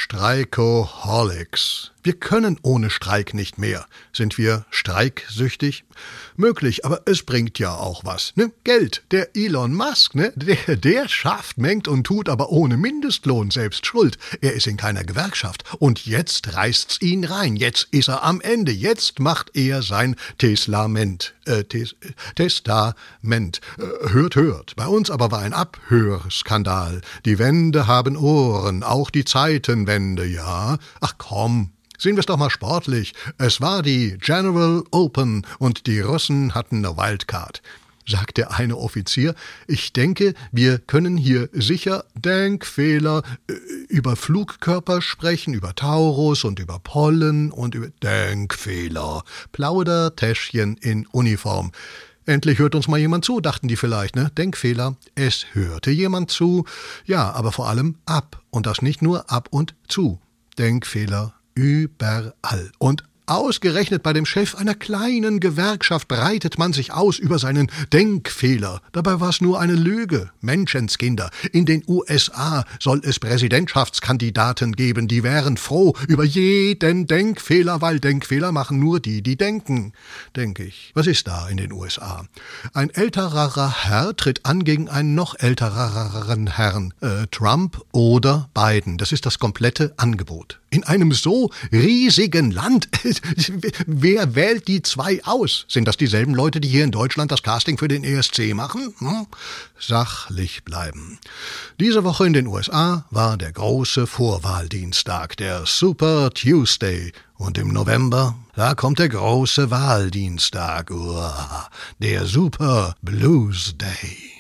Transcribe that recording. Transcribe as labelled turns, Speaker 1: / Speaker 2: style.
Speaker 1: Streikoholics. Wir können ohne Streik nicht mehr. Sind wir streiksüchtig? Möglich, aber es bringt ja auch was, ne? Geld. Der Elon Musk, ne? Der schafft, mengt und tut, aber ohne Mindestlohn, selbst schuld. Er ist in keiner Gewerkschaft. Und jetzt reißt's ihn rein. Jetzt ist er am Ende. Jetzt macht er sein Testament. Hört. Bei uns aber war ein Abhörskandal. Die Wände haben Ohren, auch die Zeitenwände, ja. Ach komm. Sehen wir es doch mal sportlich. Es war die General Open und die Russen hatten eine Wildcard. Sagt der eine Offizier, ich denke, wir können hier sicher Denkfehler über Flugkörper sprechen, über Taurus und über Pollen und über Denkfehler. Plaudertäschchen in Uniform. Endlich hört uns mal jemand zu, dachten die vielleicht, ne? Denkfehler. Es hörte jemand zu, ja, aber vor allem ab. Und das nicht nur ab und zu. Denkfehler überall. Und ausgerechnet bei dem Chef einer kleinen Gewerkschaft breitet man sich aus über seinen Denkfehler. Dabei war es nur eine Lüge. Menschenskinder. In den USA soll es Präsidentschaftskandidaten geben, die wären froh über jeden Denkfehler, weil Denkfehler machen nur die, die denken. Denke ich. Was ist da in den USA? Ein älterer Herr tritt an gegen einen noch ältereren Herrn. Trump oder Biden. Das ist das komplette Angebot. In einem so riesigen Land. Wer wählt die zwei aus? Sind das dieselben Leute, die hier in Deutschland das Casting für den ESC machen? Sachlich bleiben. Diese Woche in den USA war der große Vorwahldienstag, der Super Tuesday. Und im November, da kommt der große Wahldienstag, der Super Blues Day.